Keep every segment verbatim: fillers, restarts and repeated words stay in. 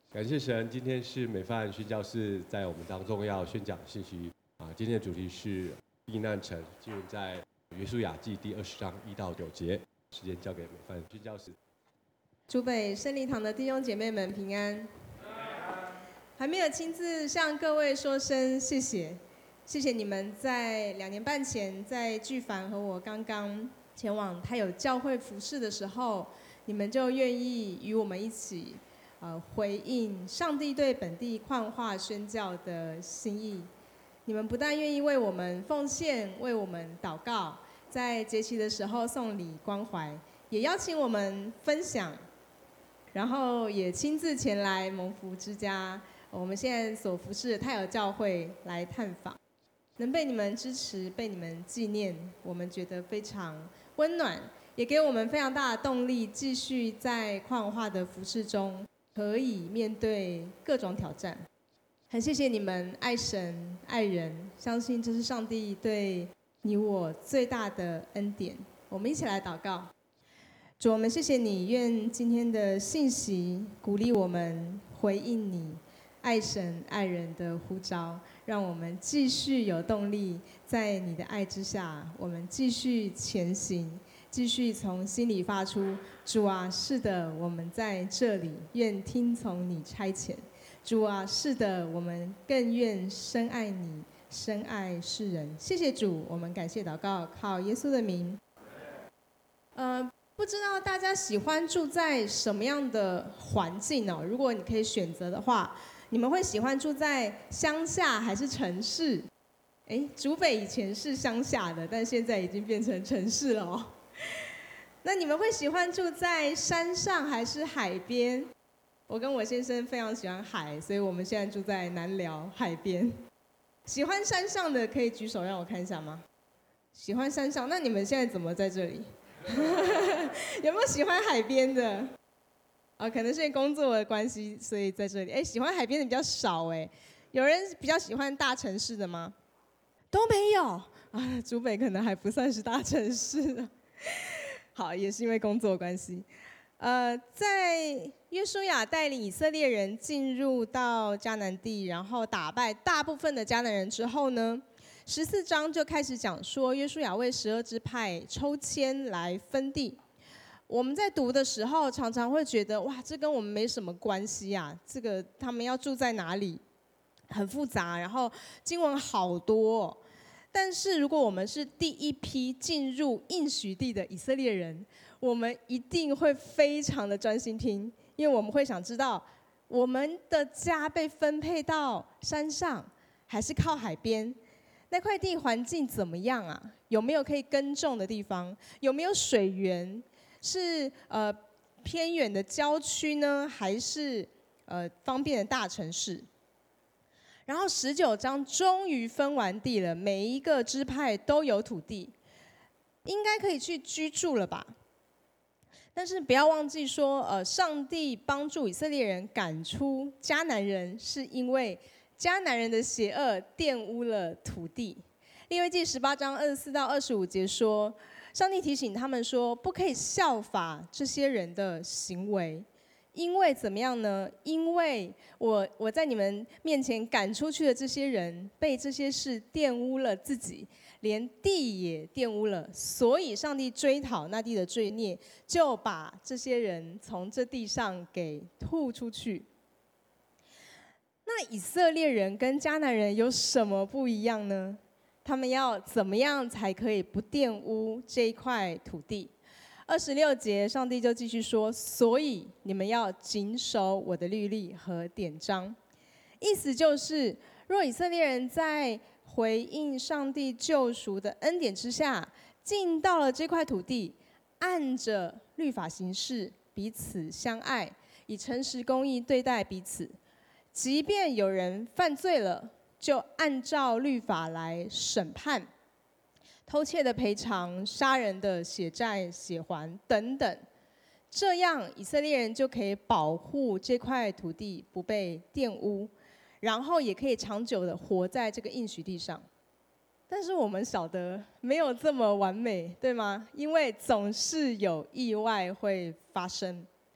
感谢神，今天是美范宣教士在我们当中要宣讲信息啊。今天的主题是避难城，进入在约书亚记第二十章一到九节。时间交给美范宣教士。 竹北圣礼堂的弟兄姐妹们平安。还没有亲自向各位说声谢谢，谢谢你们在两年半前在巨凡和我刚刚前往太有教会服事的时候，你们就愿意与我们一起。呃，回应上帝对本地矿化宣教的心意，你们不但愿意为我们奉献，为我们祷告，在节期的时候送礼关怀，也邀请我们分享，然后也亲自前来蒙福之家，我们现在所服侍的太有教会来探访，能被你们支持，被你们纪念，我们觉得非常温暖，也给我们非常大的动力，继续在矿化的服侍中。可以面对各种挑战，很谢谢你们爱神爱人，相信这是上帝对你我最大的恩典。我们一起来祷告。主，我们谢谢你，愿今天的信息鼓励我们回应你爱神爱人的呼召，让我们继续有动力，在你的爱之下，我们继续前行。继续从心里发出，主啊，是的，我们在这里，愿听从你差遣。主啊，是的，我们更愿深爱你，深爱世人。谢谢主，我们感谢祷告，靠耶稣的名。呃，不知道大家喜欢住在什么样的环境哦？如果你可以选择的话，你们会喜欢住在乡下还是城市？哎，竹北以前是乡下的，但现在已经变成城市了哦。那你们会喜欢住在山上还是海边？我跟我先生非常喜欢海，所以我们现在住在南寮海边。喜欢山上的可以举手让我看一下吗？喜欢山上，那你们现在怎么在这里？有没有喜欢海边的？啊，可能是因为工作的关系，所以在这里。哎，喜欢海边的比较少哎。有人比较喜欢大城市的吗？都没有啊，竹北可能还不算是大城市。好，也是因为工作关系。呃，在约书亚带领以色列人进入到迦南地，然后打败大部分的迦南人之后呢，十四章就开始讲说约书亚为十二支派抽签来分地。我们在读的时候，常常会觉得哇，这跟我们没什么关系啊，这个他们要住在哪里，很复杂，然后经文好多哦。但是如果我们是第一批进入应许地的以色列人，我们一定会非常的专心听，因为我们会想知道我们的家被分配到山上还是靠海边，那块地环境怎么样啊？有没有可以耕种的地方？有没有水源？是呃偏远的郊区呢，还是呃方便的大城市？然后十九章终于分完地了，每一个支派都有土地，应该可以去居住了吧？但是不要忘记说，呃，上帝帮助以色列人赶出迦南人，是因为迦南人的邪恶玷污了土地。利未记十八章二十四到二十五节说，上帝提醒他们说，不可以效法这些人的行为。因为怎么样呢？因为我我在你们面前赶出去的这些人，被这些事玷污了自己，连地也玷污了，所以上帝追讨那地的罪孽，就把这些人从这地上给吐出去。那以色列人跟迦南人有什么不一样呢？他们要怎么样才可以不玷污这一块土地？二十六节，上帝就继续说：“所以你们要谨守我的律例和典章。”意思就是，若以色列人在回应上帝救赎的恩典之下，进到了这块土地，按着律法行事，彼此相爱，以诚实公义对待彼此，即便有人犯罪了，就按照律法来审判。偷窃的赔偿、杀人的血债血还等等，这样以色列人就可以保护这块土地不被玷污，然后也可以长久的活在这个应许地上。但是我们晓得没有这么完美，对吗？因为总是有意外会发生。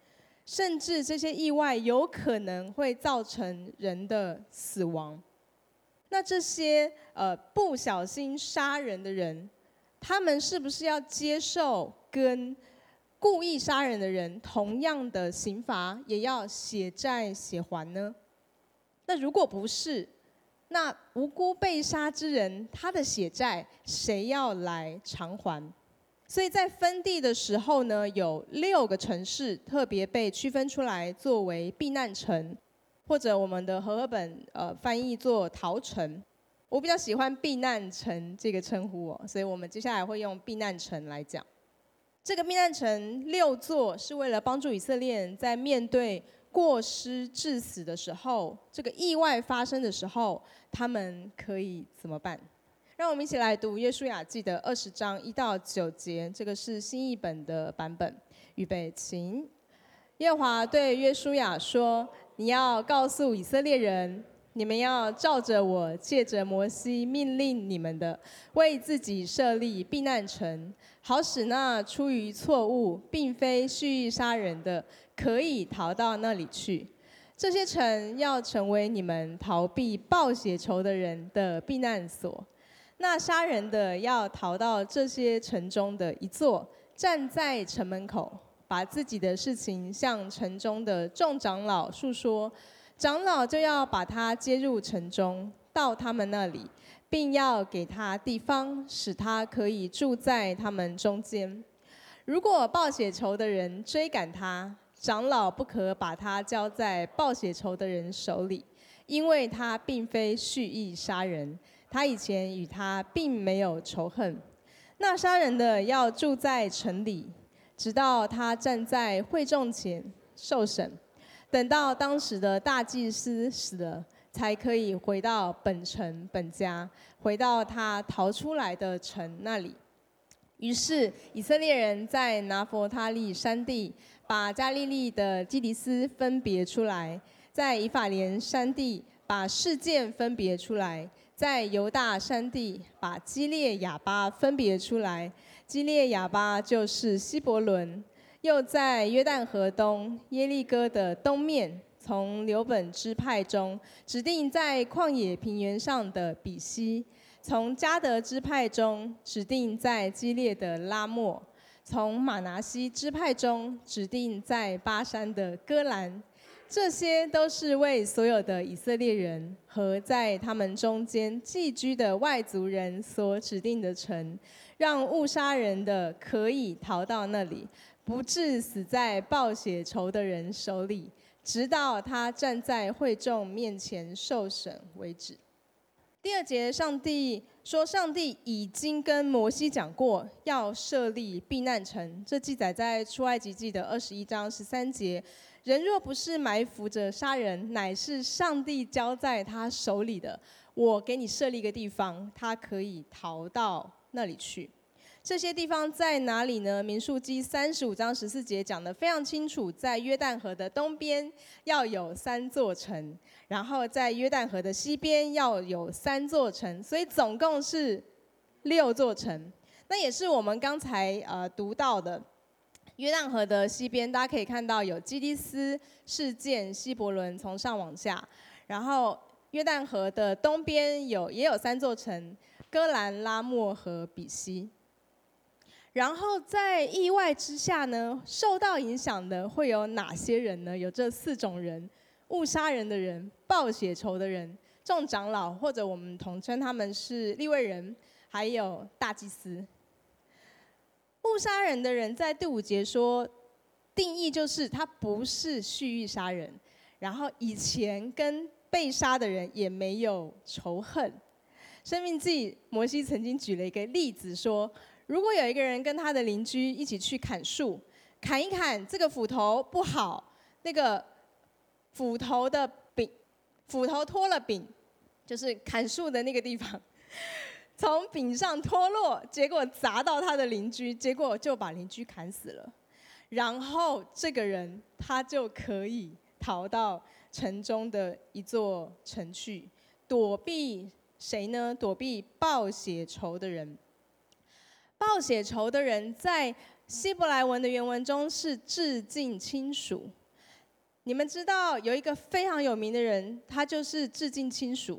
甚至这些意外有可能会造成人的死亡。那这些呃不小心杀人的人，他们是不是要接受跟故意杀人的人同样的刑罚，也要血债血还呢？那如果不是，那无辜被杀之人，他的血债谁要来偿还？所以在分地的时候呢，有六个城市特别被区分出来作为避难城，或者我们的和合本呃翻译作逃城。我比较喜欢避难城这个称呼哦，所以我们接下来会用避难城来讲。这个避难城六座是为了帮助以色列人在面对过失致死的时候，这个意外发生的时候，他们可以怎么办？让我们一起来读约书亚记的二十章一到九节，这个是新译本的版本。预备，请。耶和华对约书亚说：“你要告诉以色列人，你们要照着我借着摩西命令你们的，为自己设立避难城，好使那出于错误并非蓄意杀人的，可以逃到那里去。这些城要成为你们逃避报血仇的人的避难所。那杀人的要逃到这些城中的一座，站在城门口，把自己的事情向城中的众长老述说，长老就要把他接入城中，到他们那里，并要给他地方，使他可以住在他们中间。如果报血仇的人追赶他，长老不可把他交在报血仇的人手里，因为他并非蓄意杀人，他以前与他并没有仇恨。那杀人的要住在城里，直到他站在会众前受审。等到当时的大祭司死了，才可以回到本城本家，回到他逃出来的城那里。于是以色列人在拿弗他利山地，把加利利的基迪斯分别出来，在以法莲山地把示剑分别出来，在犹大山地把基列亚巴分别出来，基列亚巴就是希伯伦。又在约旦河东耶利哥的东面，从流本支派中指定在旷野平原上的比西，从迦得支派中指定在基列的拉末，从马拿西支派中指定在巴山的戈兰。这些都是为所有的以色列人和在他们中间寄居的外族人所指定的城，让误杀人的可以逃到那里，不致死在报血仇的人手里，直到他站在会众面前受审为止。第二节，上帝说，上帝已经跟摩西讲过，要设立避难城。这记载在出埃及记的二十一章十三节。人若不是埋伏着杀人，乃是上帝交在他手里的，我给你设立一个地方，他可以逃到那里去。这些地方在哪里呢？民数记三十五章十四节讲得非常清楚，在约旦河的东边要有三座城，然后在约旦河的西边要有三座城，所以总共是六座城。那也是我们刚才呃读到的，约旦河的西边，大家可以看到有基迪斯、示剑、希伯伦，从上往下。然后约旦河的东边有也有三座城，戈兰、拉末和比西。然后在意外之下呢，受到影响的会有哪些人呢？有这四种人：误杀人的人、报血仇的人、众长老，或者我们统称他们是利未人，还有大祭司。误杀人的人在第五节说，定义就是他不是蓄意杀人，然后以前跟被杀的人也没有仇恨。申命记摩西曾经举了一个例子说，如果有一个人跟他的邻居一起去砍树，砍一砍，这个斧头不好，那个斧头的柄，斧头脱了柄，就是砍树的那个地方，从柄上脱落，结果砸到他的邻居，结果就把邻居砍死了。然后这个人他就可以逃到城中的一座城去，躲避谁呢？躲避报血仇的人。报血仇的人在希伯来文的原文中是至近亲属， 你们知道有一个非常有名的人，他就是致敬亲属。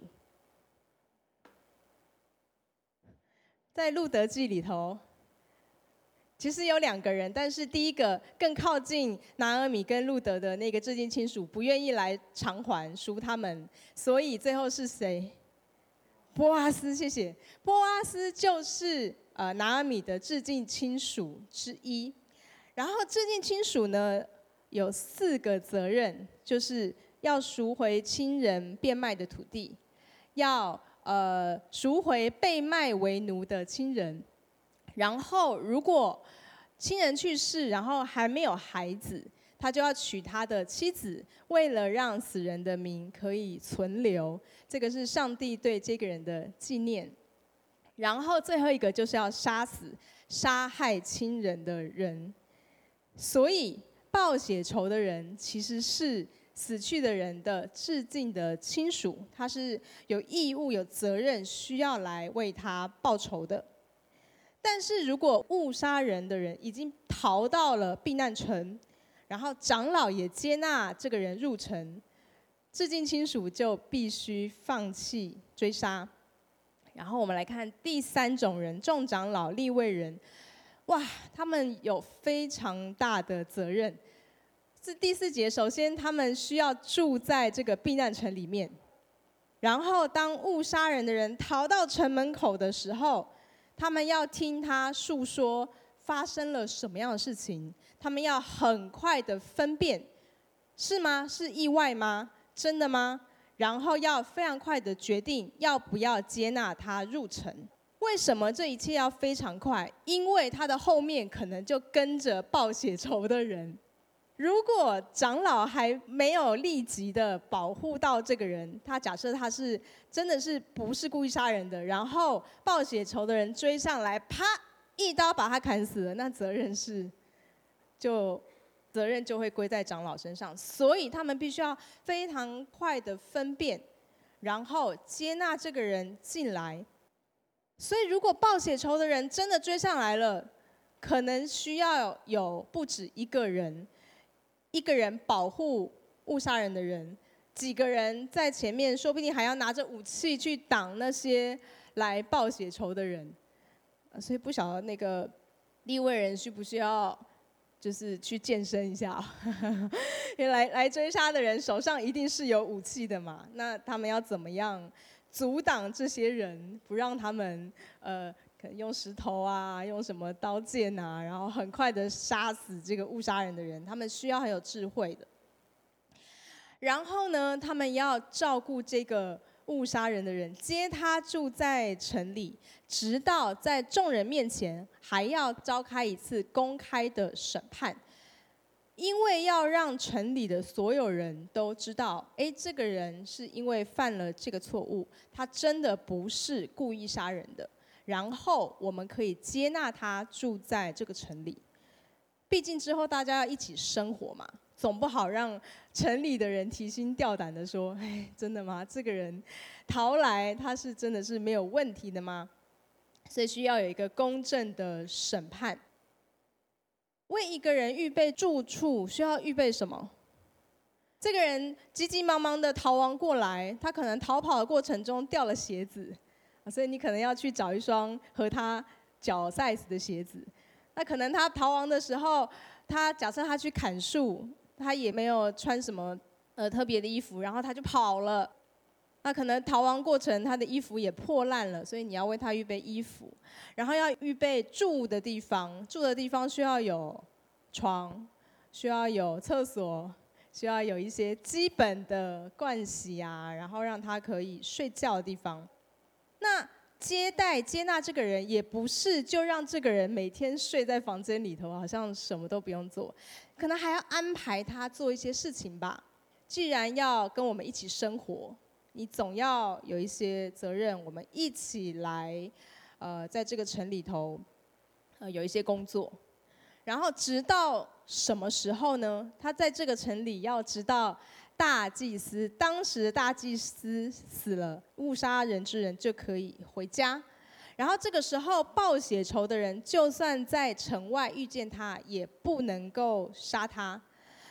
在路德记里头，其实有两个人，但是第一个更靠近拿俄米跟路德的那个致敬亲属，不愿意来偿还赎他们，所以最后是谁？波阿斯，谢谢。波阿斯就是呃拿俄米的致敬亲属之一。然后致敬亲属呢，有四个责任，就是要赎回亲人变卖的土地，要呃赎回被卖为奴的亲人，然后如果亲人去世，然后还没有孩子，他就要娶他的妻子，为了让死人的名可以存留，这个是上帝对这个人的纪念。然后最后一个就是要杀死杀害亲人的人。所以报血仇的人其实是死去的人的致敬的亲属，他是有义务有责任需要来为他报仇的。但是如果误杀人的人已经逃到了避难城，然后长老也接纳这个人入城，致敬亲属就必须放弃追杀。然后我们来看第三种人，众长老、利未人。哇，他们有非常大的责任。是第四节，首先他们需要住在这个避难城里面，然后当误杀人的人逃到城门口的时候，他们要听他述说发生了什么样的事情，他们要很快的分辨，是吗？是意外吗？真的吗？然后要非常快的决定要不要接纳他入城。为什么这一切要非常快？因为他的后面可能就跟着报血仇的人。如果长老还没有立即的保护到这个人，他假设他是真的是不是故意杀人的，然后报血仇的人追上来，啪一刀把他砍死了，那责任是就责任就会归在长老身上。所以他们必须要非常快的分辨，然后接纳这个人进来。所以如果报血仇的人真的追上来了，可能需要有不止一个人，一个人保护误杀人的人，几个人在前面，说不定还要拿着武器去挡那些来报血仇的人。所以不晓得那个利未人需不需要就是去健身一下？因为来来追杀的人手上一定是有武器的嘛，那他们要怎么样阻挡这些人，不让他们呃可能用石头啊，用什么刀剑啊，然后很快的杀死这个误杀人的人？他们需要很有智慧的。然后呢，他们要照顾这个误杀人的人，接他住在城里，直到在众人面前还要召开一次公开的审判。因为要让城里的所有人都知道，哎，这个人是因为犯了这个错误，他真的不是故意杀人的。然后我们可以接纳他住在这个城里，毕竟之后大家要一起生活嘛，总不好让城里的人提心吊胆的说，哎，真的吗？这个人逃来，他是真的是没有问题的吗？所以需要有一个公正的审判。为一个人预备住处，需要预备什么？这个人急急忙忙的逃亡过来，他可能逃跑的过程中掉了鞋子，所以你可能要去找一双和他脚 size 的鞋子。那可能他逃亡的时候，他假设他去砍树，他也没有穿什么呃特别的衣服，然后他就跑了。那可能逃亡过程他的衣服也破烂了，所以你要为他预备衣服，然后要预备住的地方，住的地方需要有床，需要有厕所，需要有一些基本的盥洗啊，然后让他可以睡觉的地方。那接待接纳这个人，也不是就让这个人每天睡在房间里头，好像什么都不用做，可能还要安排他做一些事情吧。既然要跟我们一起生活，你总要有一些责任，我们一起来，呃，在这个城里头，呃，有一些工作。然后直到什么时候呢？他在这个城里要直到大祭司，当时的大祭司死了，误杀人之人就可以回家。然后这个时候报血仇的人，就算在城外遇见他，也不能够杀他。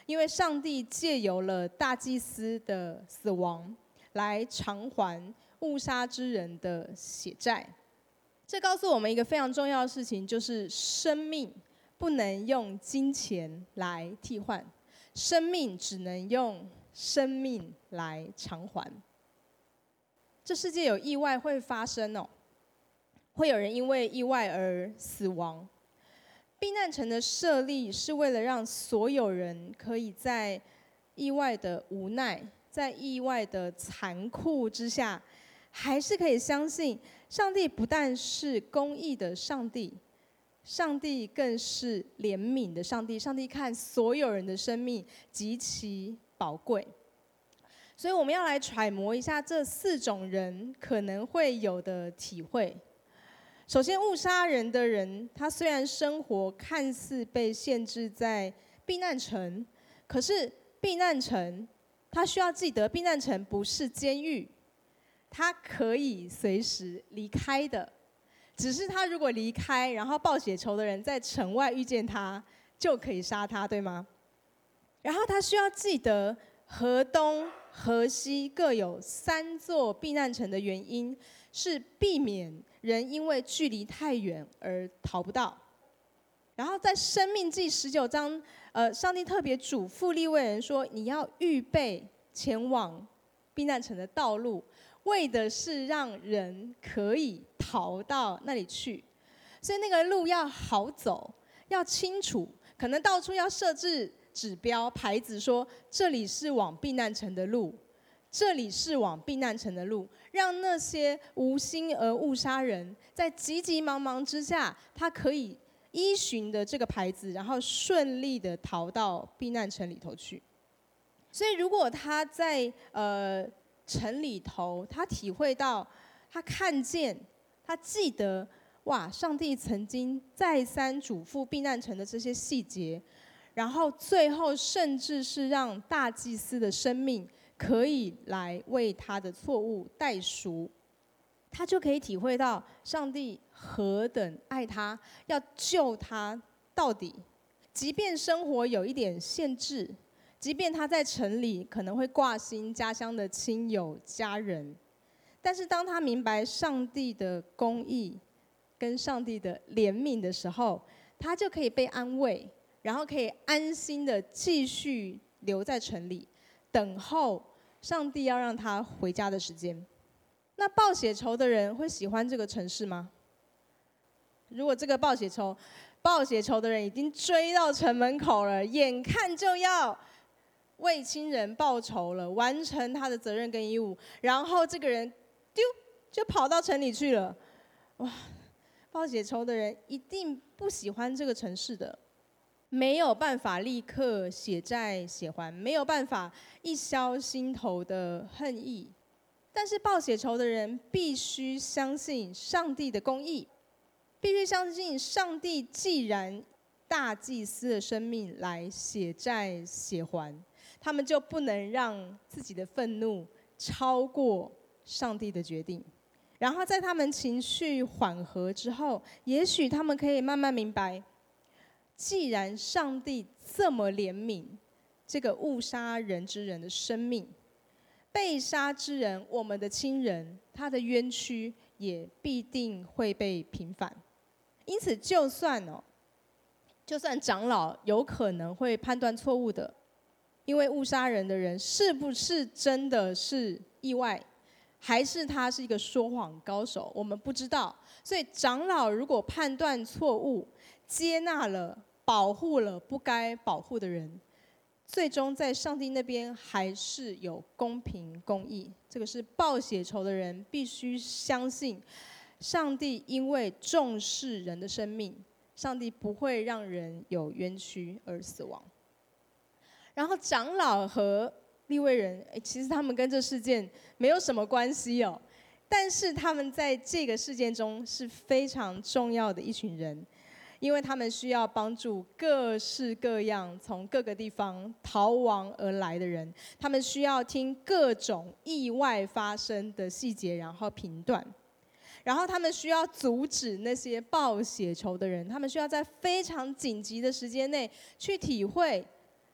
因为上帝借由了大祭司的死亡来偿还误杀之人的血债。这告诉我们一个非常重要的事情，就是生命不能用金钱来替换，生命只能用生命来偿还。这世界有意外会发生哦，会有人因为意外而死亡。避难城的设立是为了让所有人可以在意外的无奈，在意外的残酷之下，还是可以相信上帝不但是公义的上帝，上帝更是怜悯的上帝。上帝看所有人的生命极其宝贵，所以我们要来揣摩一下这四种人可能会有的体会。首先，误杀人的人，他虽然生活看似被限制在避难城，可是避难城，他需要记得，避难城不是监狱，他可以随时离开的。只是他如果离开，然后报血仇的人在城外遇见他，就可以杀他，对吗？然后他需要记得，河东、河西各有三座避难城的原因，是避免人因为距离太远而逃不到。然后在申命记十九章，呃，上帝特别嘱咐利未人说，你要预备前往避难城的道路，为的是让人可以逃到那里去。所以那个路要好走，要清楚，可能到处要设置指标牌子，说这里是往避难城的路，这里是往避难城的路，让那些无心而误杀人，在急急忙忙之下，他可以依循的这个牌子，然后顺利的逃到避难城里头去。所以如果他在呃城里头，他体会到，他看见，他记得，哇，上帝曾经再三嘱咐避难城的这些细节，然后最后甚至是让大祭司的生命可以来为他的错误代赎，他就可以体会到上帝何等爱他，要救他到底。即便生活有一点限制，即便他在城里可能会挂心家乡的亲友家人，但是当他明白上帝的公义跟上帝的怜悯的时候，他就可以被安慰，然后可以安心的继续留在城里，等候上帝要让他回家的时间。那报血仇的人会喜欢这个城市吗？如果这个报血仇报血仇的人已经追到城门口了，眼看就要为亲人报仇了，完成他的责任跟义务，然后这个人丢就跑到城里去了，哇！报血仇的人一定不喜欢这个城市的，没有办法立刻血债血还，没有办法一消心头的恨意。但是报血仇的人必须相信上帝的公义，必须相信上帝既然大祭司的生命来血债血还，他们就不能让自己的愤怒超过上帝的决定。然后在他们情绪缓和之后，也许他们可以慢慢明白，既然上帝这么怜悯这个误杀人之人的生命，被杀之人，我们的亲人，他的冤屈也必定会被平反。因此，就算哦，就算长老有可能会判断错误的，因为误杀人的人是不是真的是意外，还是他是一个说谎高手，我们不知道。所以，长老如果判断错误，接纳了、保护了不该保护的人，最终在上帝那边还是有公平公义。这个是报血仇的人必须相信，上帝因为重视人的生命，上帝不会让人有冤屈而死亡。然后长老和利未人，其实他们跟这事件没有什么关系哦，但是他们在这个事件中是非常重要的一群人。因为他们需要帮助各式各样从各个地方逃亡而来的人，他们需要听各种意外发生的细节，然后评断，然后他们需要阻止那些报血仇的人，他们需要在非常紧急的时间内去体会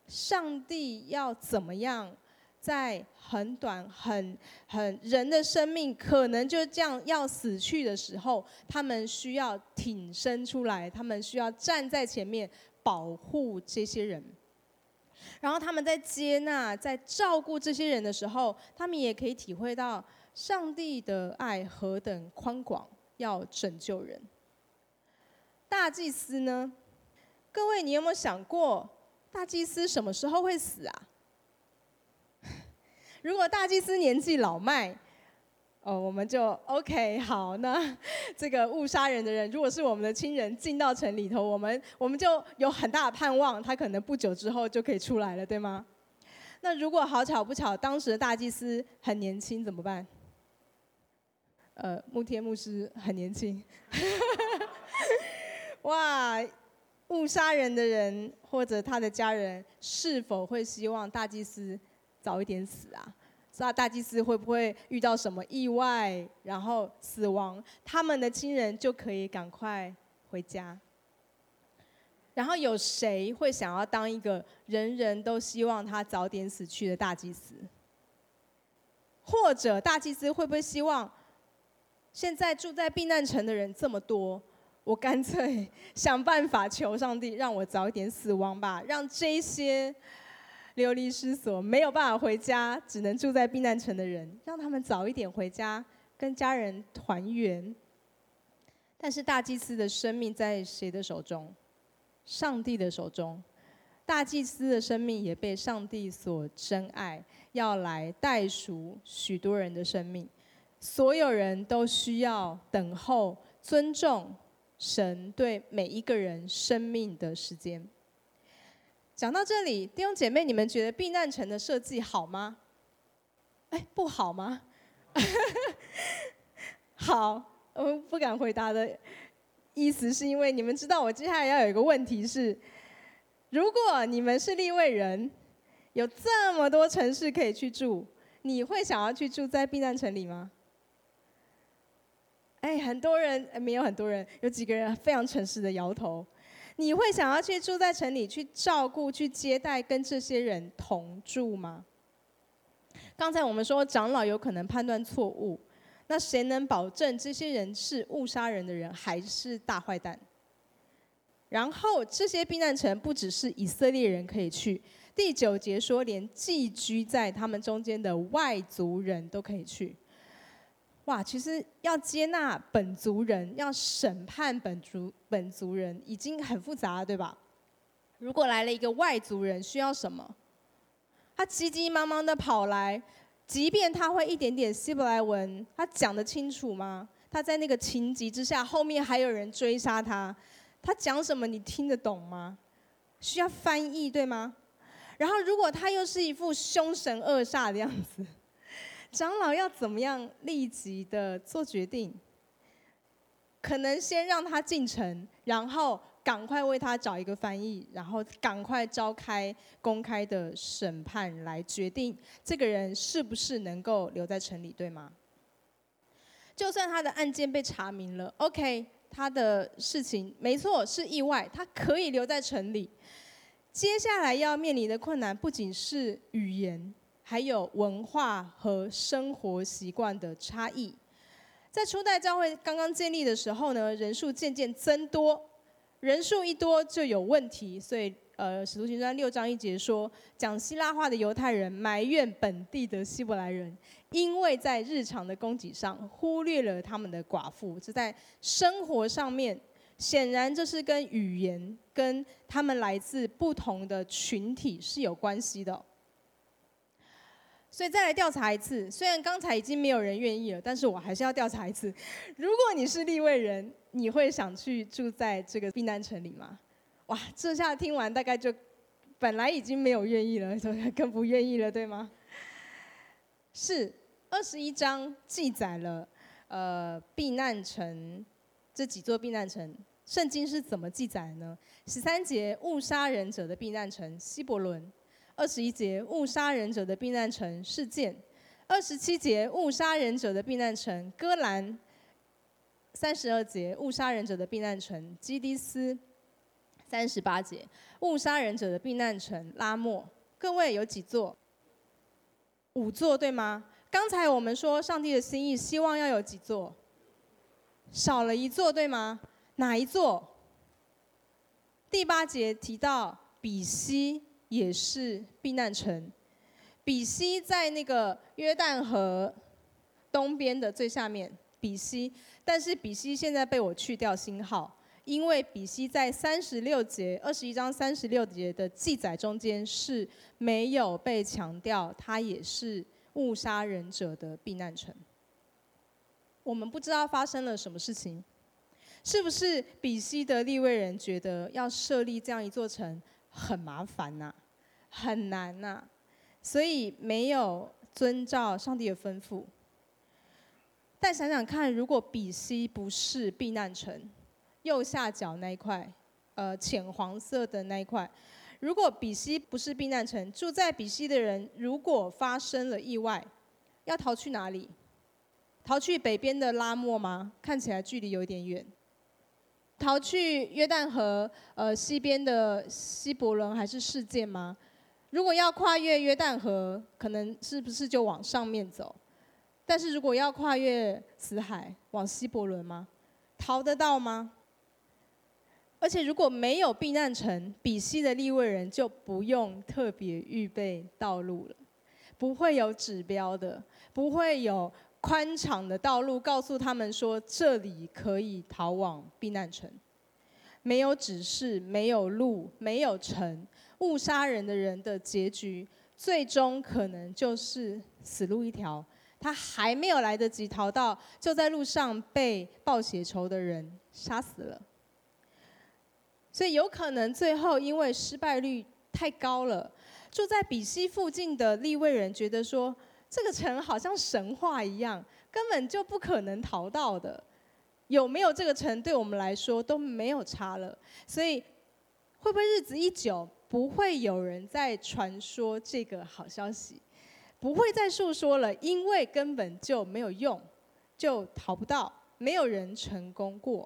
上帝要怎么样在很短、很很人的生命可能就这样要死去的时候，他们需要挺身出来，他们需要站在前面保护这些人。然后他们在接纳、在照顾这些人的时候，他们也可以体会到上帝的爱何等宽广，要拯救人。大祭司呢？各位，你有没有想过，大祭司什么时候会死啊？如果大祭司年纪老迈，哦，我们就 OK 好，那这个误杀人的人，如果是我们的亲人进到城里头，我们我们就有很大的盼望，他可能不久之后就可以出来了，对吗？那如果好巧不巧，当时的大祭司很年轻，怎么办？呃，穆天牧师很年轻，哇！误杀人的人或者他的家人，是否会希望大祭司早一点死啊？那大祭司会不会遇到什么意外，然后死亡，他们的亲人就可以赶快回家？然后有谁会想要当一个人人都希望他早点死去的大祭司？或者大祭司会不会希望，现在住在避难城的人这么多，我干脆想办法求上帝让我早一点死亡吧，让这些流离失所、没有办法回家、只能住在避难城的人，让他们早一点回家，跟家人团圆。但是大祭司的生命在谁的手中？上帝的手中。大祭司的生命也被上帝所珍爱，要来代赎许多人的生命。所有人都需要等候、尊重神对每一个人生命的时间。讲到这里，弟兄姐妹，你们觉得避难城的设计好吗？哎，不好吗？好，我不敢回答的意思是因为你们知道，我接下来要有一个问题是：如果你们是利未人，有这么多城市可以去住，你会想要去住在避难城里吗？哎，很多人，没有很多人，有几个人非常诚实的摇头。你会想要去住在城里，去照顾、去接待跟这些人同住吗？刚才我们说长老有可能判断错误，那谁能保证这些人是误杀人的人，还是大坏蛋？然后这些避难城不只是以色列人可以去，第九节说连寄居在他们中间的外族人都可以去。哇，其实要接纳本族人，要审判本族本族人，已经很复杂了，对吧？如果来了一个外族人，需要什么？他急急忙忙的跑来，即便他会一点点希伯来文，他讲得清楚吗？他在那个情急之下，后面还有人追杀他，他讲什么你听得懂吗？需要翻译，对吗？然后如果他又是一副凶神恶煞的样子，长老要怎么样立即的做决定？可能先让他进城，然后赶快为他找一个翻译，然后赶快召开公开的审判，来决定这个人是不是能够留在城里，对吗？就算他的案件被查明了 ，OK， 他的事情没错是意外，他可以留在城里。接下来要面临的困难不仅是语言，还有文化和生活习惯的差异。在初代教会刚刚建立的时候呢，人数渐渐增多，人数一多就有问题，所以呃，使徒行传六章一节说，讲希腊话的犹太人埋怨本地的希伯来人，因为在日常的供给上忽略了他们的寡妇，这在生活上面，显然这是跟语言、跟他们来自不同的群体是有关系的。所以再来调查一次，虽然刚才已经没有人愿意了，但是我还是要调查一次。如果你是利未人，你会想去住在这个避难城里吗？哇，这下听完大概就本来已经没有愿意了，更不愿意了，对吗？是二十一章记载了呃避难城这几座避难城，圣经是怎么记载呢？十三节误杀人者的避难城希伯伦。二十一节误杀人者的避难城示剑，二十七节误杀人者的避难城哥兰，三十二节误杀人者的避难城基迪斯，三十八节误杀人者的避难城拉末。各位有几座？五座，对吗？刚才我们说上帝的心意，希望要有几座？少了一座，对吗？哪一座？第八节提到比西也是避难城。比西在那个约旦河东边的最下面，比西。但是比西现在被我去掉星号，因为比西在三十六节、二十一章三十六节的记载中间是没有被强调，它也是误杀人者的避难城。我们不知道发生了什么事情，是不是比西的利未人觉得要设立这样一座城很麻烦呐、啊，很难呐、啊，所以没有遵照上帝的吩咐。但想想看，如果比西不是避难城，右下角那一块，呃，浅黄色的那一块，如果比西不是避难城，住在比西的人如果发生了意外，要逃去哪里？逃去北边的拉末吗？看起来距离有点远。逃去约旦河呃西边的希伯伦还是示剑吗？如果要跨越约旦河，可能是不是就往上面走？但是如果要跨越死海往希伯伦吗？逃得到吗？而且如果没有避难城，比西的利未人就不用特别预备道路了，不会有指标的，不会有宽敞的道路告诉他们说这里可以逃往避难城。没有指示，没有路，没有城，误杀人的人的结局，最终可能就是死路一条。他还没有来得及逃到，就在路上被报血仇的人杀死了。所以有可能最后因为失败率太高了，住在比西附近的利未人觉得说，这个城好像神话一样，根本就不可能逃到的。有没有这个城对我们来说都没有差了。所以会不会日子一久，不会有人再传说这个好消息？不会再述说了，因为根本就没有用，就逃不到，没有人成功过。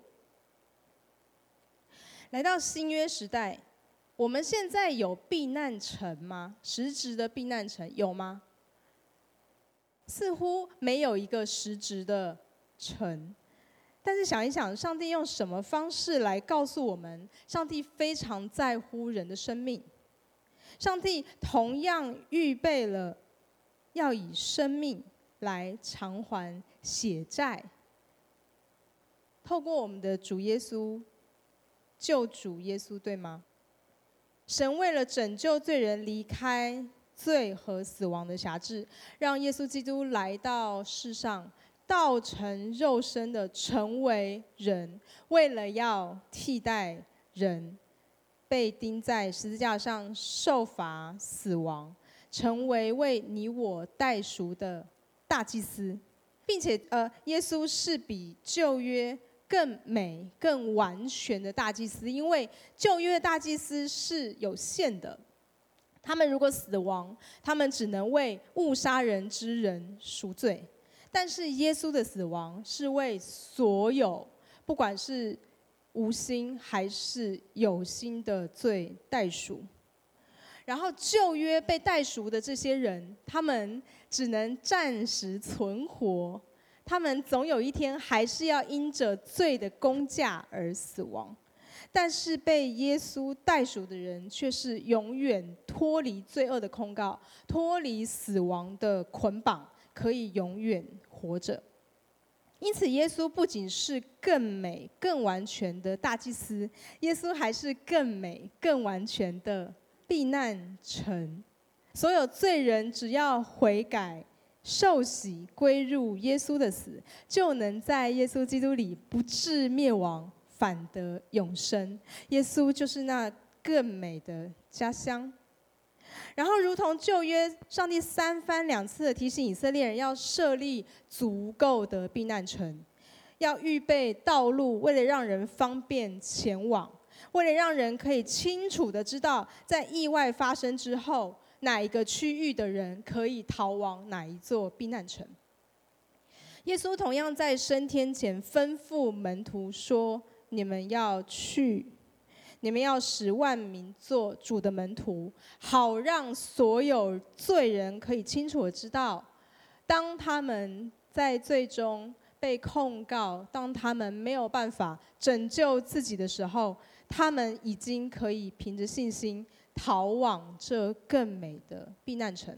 来到新约时代，我们现在有避难城吗？实质的避难城有吗？似乎没有一个实质的城。但是想一想，上帝用什么方式来告诉我们，上帝非常在乎人的生命？上帝同样预备了要以生命来偿还血债，透过我们的主耶稣，救主耶稣，对吗？神为了拯救罪人离开罪和死亡的辖制，让耶稣基督来到世上，道成肉身的成为人，为了要替代人，被钉在十字架上受罚死亡，成为为你我代赎的大祭司，并且呃，耶稣是比旧约更美、更完全的大祭司，因为旧约的大祭司是有限的，他们如果死亡，他们只能为误杀人之人赎罪。但是耶稣的死亡是为所有，不管是无心还是有心的罪代赎。然后旧约被代赎的这些人，他们只能暂时存活，他们总有一天还是要因着罪的工价而死亡。但是被耶稣代赎的人，却是永远脱离罪恶的控告，脱离死亡的捆绑，可以永远活着。因此，耶稣不仅是更美、更完全的大祭司，耶稣还是更美、更完全的避难城。所有罪人只要悔改、受洗、归入耶稣的死，就能在耶稣基督里不致灭亡，反得永生。耶稣就是那更美的家乡。然后，如同旧约，上帝三番两次的提醒以色列人要设立足够的避难城，要预备道路，为了让人方便前往，为了让人可以清楚的知道，在意外发生之后，哪一个区域的人可以逃往哪一座避难城。耶稣同样在升天前吩咐门徒说：“你们要去。” 你们要使万民做主的门徒，好让所有罪人可以清楚的知道，当他们在最终被控告，当他们没有办法拯救自己的时候，他们已经可以凭着信心逃往这更美的避难城。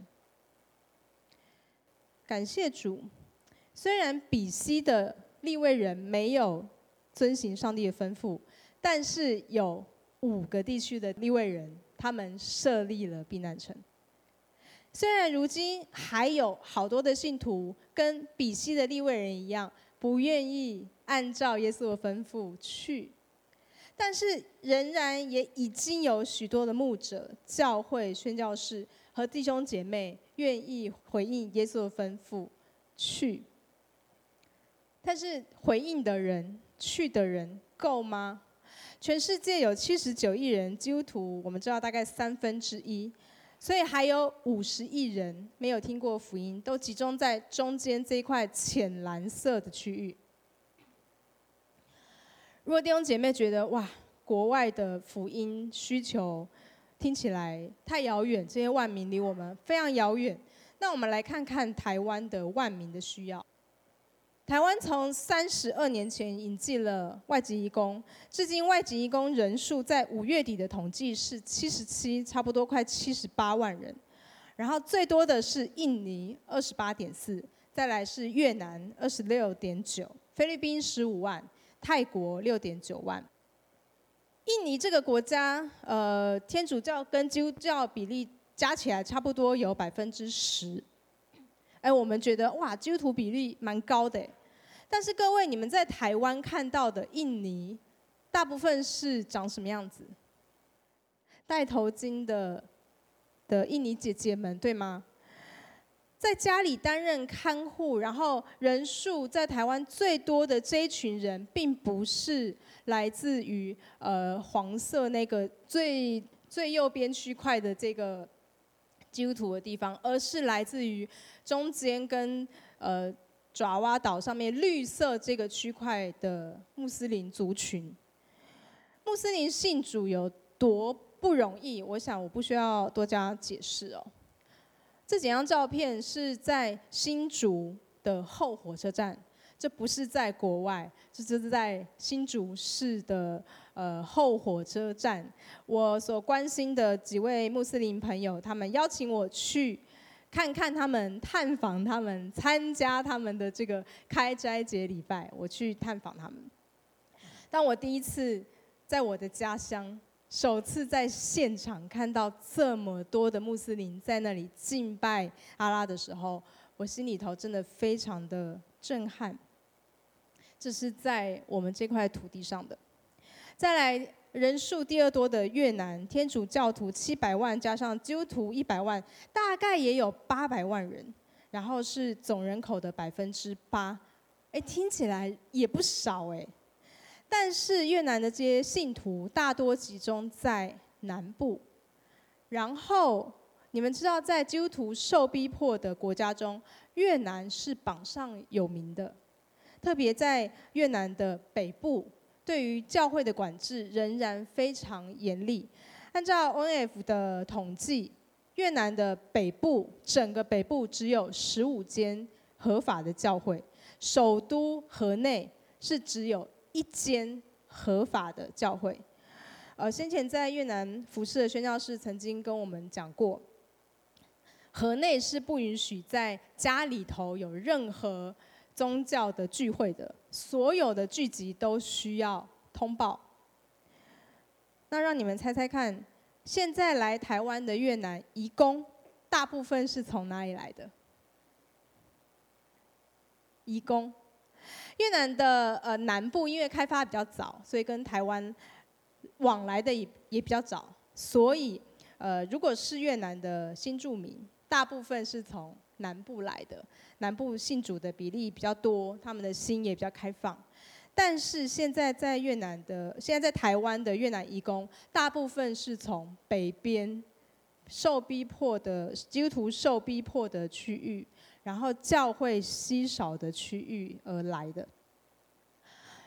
感谢主，虽然比西的利未人没有遵行上帝的吩咐，但是有五个地区的利未人，他们设立了避难城。虽然如今还有好多的信徒跟比西的利未人一样，不愿意按照耶稣的吩咐去，但是仍然也已经有许多的牧者、教会、宣教士和弟兄姐妹愿意回应耶稣的吩咐去。但是回应的人、去的人够吗？全世界有七十九亿人基督徒，我们知道大概三分之一，所以还有五十亿人没有听过福音，都集中在中间这一块浅蓝色的区域。如果弟兄姐妹觉得哇，国外的福音需求听起来太遥远，这些万民离我们非常遥远，那我们来看看台湾的万民的需要。台湾从三十二年前引进了外籍移工，至今外籍移工人数在五月底的统计是七十七，差不多快七十八万人。然后最多的是印尼二十八点四，再来是越南二十六点九，菲律宾十五万，泰国六点九万。印尼这个国家，呃，天主教跟基督教比例加起来差不多有百分之十。哎，我们觉得哇，基督徒比例蛮高的。但是各位，你们在台湾看到的印尼，大部分是长什么样子？戴头巾的的印尼姐姐们，对吗？在家里担任看护，然后人数在台湾最多的这一群人，并不是来自于呃黄色那个最最右边区块的这个基督徒的地方，而是来自于中间跟呃爪哇岛上面绿色这个区块的穆斯林族群。穆斯林信主有多不容易，我想我不需要多加解释哦。这几张照片是在新竹的后火车站，这不是在国外，这就是在新竹市的呃后火车站。我所关心的几位穆斯林朋友，他们邀请我去看看他们、探访他们、参加他们的这个开斋节礼拜，我去探访他们。当我第一次在我的家乡，首次在现场看到这么多的穆斯林在那里敬拜阿拉的时候，我心里头真的非常的震撼。这是在我们这块土地上的。再来，人数第二多的越南，天主教徒七百万，加上基督徒一百万，大概也有八百万人，然后是总人口的百分之八。哎，听起来也不少哎。但是越南的这些信徒大多集中在南部，然后你们知道，在基督徒受逼迫的国家中，越南是榜上有名的。特别在越南的北部，对于教会的管制仍然非常严厉。按照 O N F 的统计，越南的北部整个北部只有十五间合法的教会，首都河内是只有一间合法的教会。呃，先前在越南服侍的宣教士曾经跟我们讲过，河内是不允许在家里头有任何宗教的聚会的，所有的聚集都需要通报。那让你们猜猜看，现在来台湾的越南移工，大部分是从哪里来的？移工。越南的呃南部因为开发比较早，所以跟台湾往来的也也比较早，所以呃如果是越南的新住民，大部分是从南部来的，南部信主的比例比较多，他们的心也比较开放。但是现在在越南的，现在在台湾的越南移工，大部分是从北边受逼迫的基督徒受逼迫的区域，然后教会稀少的区域而来的。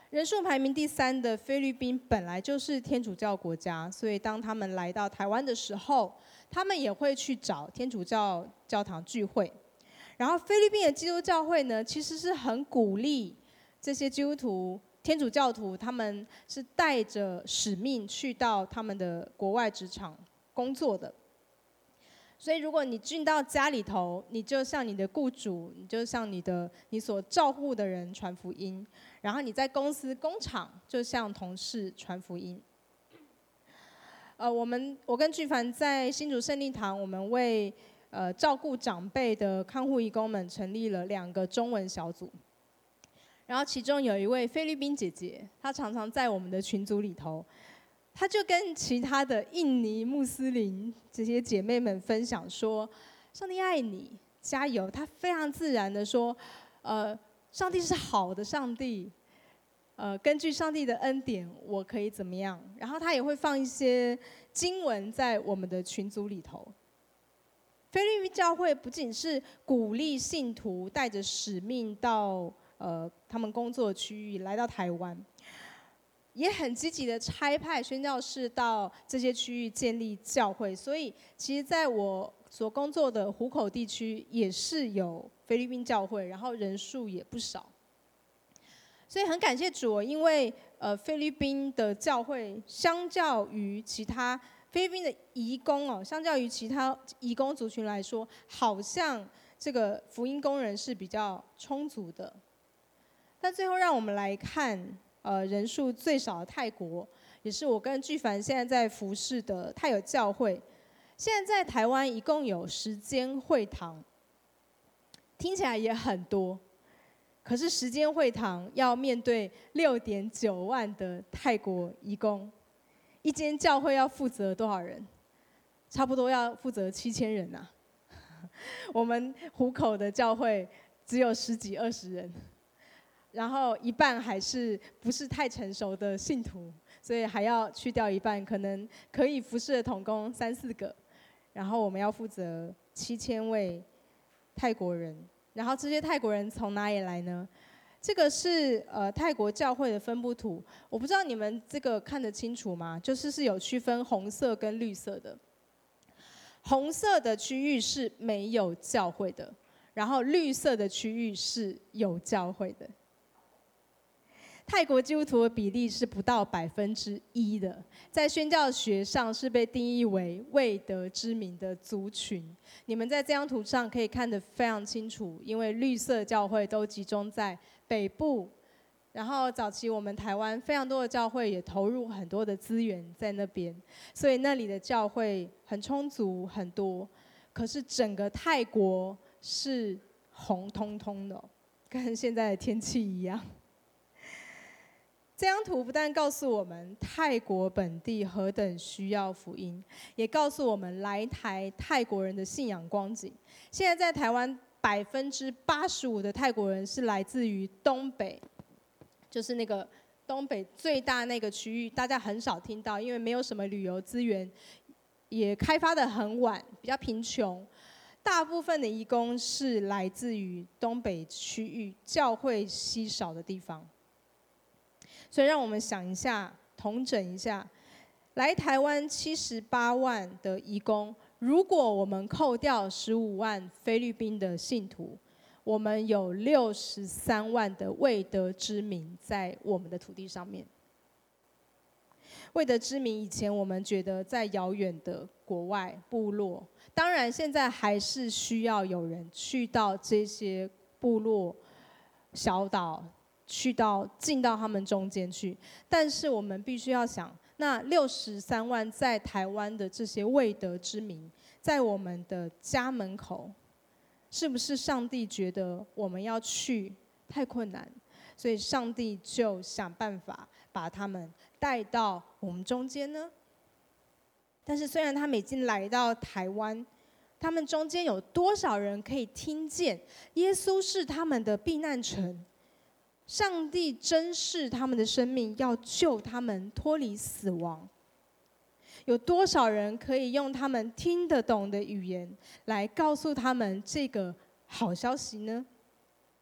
人数排名第三的菲律宾本来就是天主教国家，所以当他们来到台湾的时候，他们也会去找天主教教堂聚会。然后菲律宾的基督教会呢，其实是很鼓励这些基督徒、天主教徒，他们是带着使命去到他们的国外职场工作的。所以，如果你进到家里头，你就向你的雇主，你就向你的你所照顾的人传福音；然后你在公司、工厂，就向同事传福音。呃，我们我跟巨凡在新竹圣利堂，我们为呃照顾长辈的看护义工们成立了两个中文小组。然后其中有一位菲律宾姐姐，她常常在我们的群组里头。他就跟其他的印尼穆斯林这些姐妹们分享说：“上帝爱你，加油！”他非常自然的说：“呃，上帝是好的上帝，呃，根据上帝的恩典，我可以怎么样？”然后他也会放一些经文在我们的群组里头。菲律宾教会不仅是鼓励信徒带着使命到呃他们工作的区域来到台湾。也很积极的差派宣教士到这些区域建立教会，所以其实在我所工作的湖口地区也是有菲律宾教会，然后人数也不少。所以很感谢主，因为呃菲律宾的教会相较于其他菲律宾的移工哦，相较于其他移工族群来说，好像这个福音工人是比较充足的。但最后让我们来看。呃，人数最少的泰国，也是我跟巨凡现在在服侍的泰友教会。现在在台湾一共有十间会堂，听起来也很多。可是十间会堂要面对六点九万的泰国移工，一间教会要负责多少人？差不多要负责七千人呐、啊。我们湖口的教会只有十几二十人。然后一半还是不是太成熟的信徒，所以还要去掉一半，可能可以服侍的同工三四个。然后我们要负责七千位泰国人。然后这些泰国人从哪里来呢？这个是呃泰国教会的分布图，我不知道你们这个看得清楚吗？就是是有区分红色跟绿色的。红色的区域是没有教会的，然后绿色的区域是有教会的。泰国基督徒的比例是不到百分之一的，在宣教学上是被定义为未得之名的族群。你们在这张图上可以看得非常清楚，因为绿色教会都集中在北部，然后早期我们台湾非常多的教会也投入很多的资源在那边，所以那里的教会很充足很多。可是整个泰国是红彤彤的，跟现在的天气一样。这张图不但告诉我们泰国本地何等需要福音，也告诉我们来台泰国人的信仰光景。现在在台湾百分之八十五的泰国人是来自于东北，就是那个东北最大那个区域，大家很少听到，因为没有什么旅游资源，也开发得很晚，比较贫穷。大部分的移工是来自于东北区域教会稀少的地方。所以让我们想一下，统整一下，来台湾七十八万的移工，如果我们扣掉十五万菲律宾的信徒，我们有六十三万的未得之民在我们的土地上面。未得之民，以前我们觉得在遥远的国外部落，当然现在还是需要有人去到这些部落小岛。去到进到他们中间去，但是我们必须要想，那六十三万在台湾的这些未得之民，在我们的家门口，是不是上帝觉得我们要去太困难，所以上帝就想办法把他们带到我们中间呢？但是虽然他们已经来到台湾，他们中间有多少人可以听见耶稣是他们的避难城？上帝珍视他们的生命，要救他们脱离死亡。有多少人可以用他们听得懂的语言来告诉他们这个好消息呢？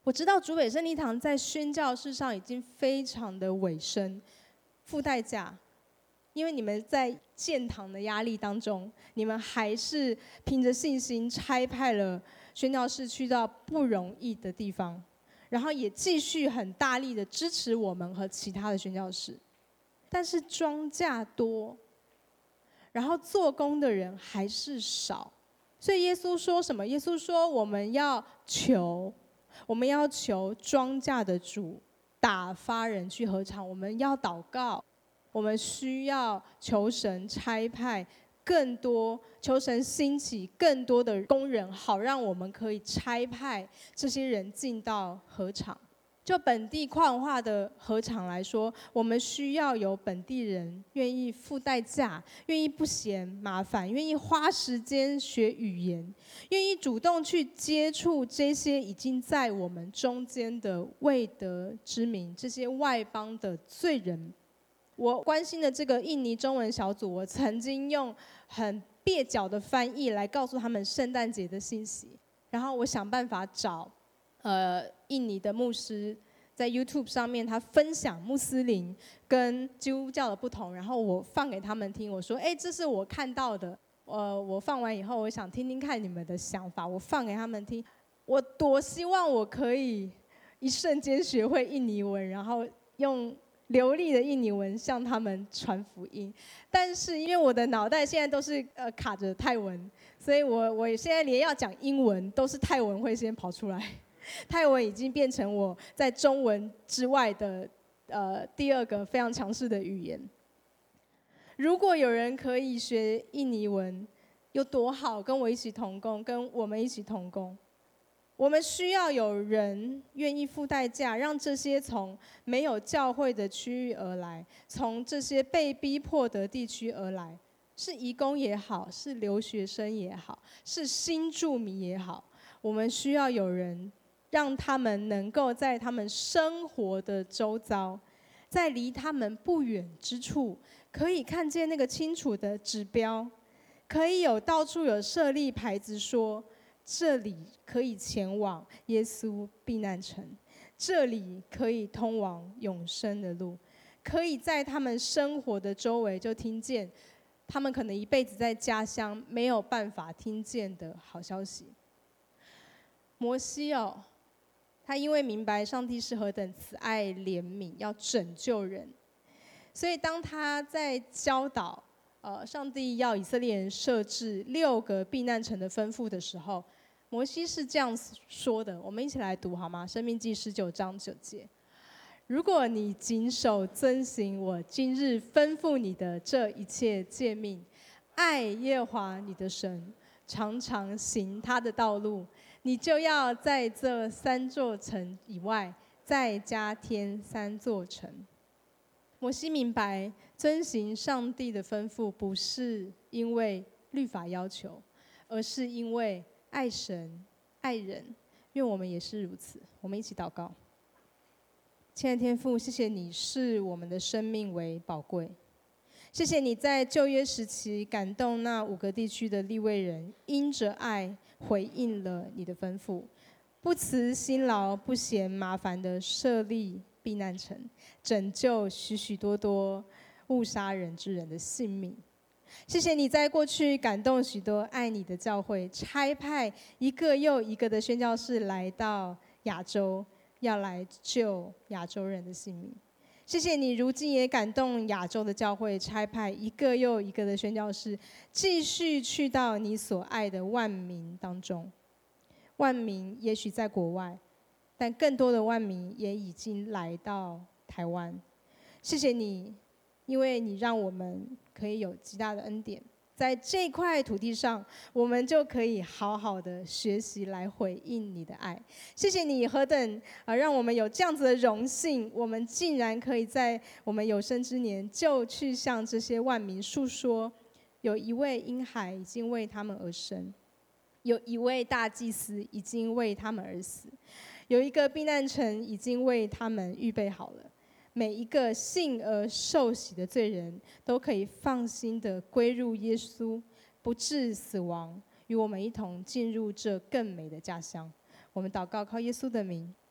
我知道竹北圣利堂在宣教事上已经非常的委身，付代价，因为你们在建堂的压力当中，你们还是凭着信心差派了宣教士去到不容易的地方，然后也继续很大力的支持我们和其他的宣教士。但是庄稼多，然后做工的人还是少，所以耶稣说什么？耶稣说我们要求。我们要求庄稼的主打发人去禾场，我们要祷告，我们需要求神差派更多，求神兴起更多的工人，好让我们可以差派这些人进到禾场。就本地矿化的禾场来说，我们需要有本地人愿意付代价，愿意不嫌麻烦，愿意花时间学语言，愿意主动去接触这些已经在我们中间的未得之民，这些外邦的罪人。我关心的这个印尼中文小组，我曾经用很蹩脚的翻译来告诉他们圣诞节的信息，然后我想办法找呃，印尼的牧师在 YouTube 上面，他分享穆斯林跟基督教的不同，然后我放给他们听。我说：“哎，这是我看到的。呃，我放完以后，我想听听看你们的想法。”我放给他们听。我多希望我可以一瞬间学会印尼文，然后用流利的印尼文向他们传福音。但是因为我的脑袋现在都是呃卡着泰文，所以我我现在连要讲英文都是泰文会先跑出来。泰文已经变成我在中文之外的呃第二个非常强势的语言。如果有人可以学印尼文，有多好，跟我一起同工，跟我们一起同工。我们需要有人愿意付代价，让这些从没有教会的区域而来，从这些被逼迫的地区而来，是移工也好，是留学生也好，是新住民也好，我们需要有人让他们能够在他们生活的周遭，在离他们不远之处，可以看见那个清楚的指标，可以有到处有设立牌子说，这里可以前往耶稣避难城，这里可以通往永生的路，可以在他们生活的周围就听见他们可能一辈子在家乡没有办法听见的好消息。摩西哦，他因为明白上帝是何等慈爱怜悯，要拯救人，所以当他在教导呃上帝要以色列人设置六个避难城的吩咐的时候，摩西是这样说的，我们一起来读好吗？申命记十九章九节：如果你谨守遵行我今日吩咐你的这一切诫命，爱耶和华你的神，常常行他的道路，你就要在这三座城以外再加添三座城。摩西明白，遵行上帝的吩咐不是因为律法要求，而是因为爱神爱人。愿我们也是如此。我们一起祷告。亲爱的天父，谢谢你视我们的生命为宝贵，谢谢你在旧约时期感动那五个地区的利未人，因着爱回应了你的吩咐，不辞辛劳不嫌麻烦的设立避难城，拯救许许多多误杀人之人的性命。谢谢你在过去感动许多爱你的教会，差派一个又一个的宣教士来到亚洲，要来救亚洲人的性命。谢谢你如今也感动亚洲的教会，差派一个又一个的宣教士，继续去到你所爱的万民当中。万民也许在国外，但更多的万民也已经来到台湾。谢谢你，因为你让我们可以有极大的恩典，在这块土地上，我们就可以好好的学习来回应你的爱。谢谢你何等啊，让我们有这样子的荣幸，我们竟然可以在我们有生之年就去向这些万民述说，有一位婴孩已经为他们而生，有一位大祭司已经为他们而死，有一个避难城已经为他们预备好了。每一个信而受洗的罪人都可以放心的归入耶稣，不致死亡，与我们一同进入这更美的家乡。我们祷告，靠耶稣的名。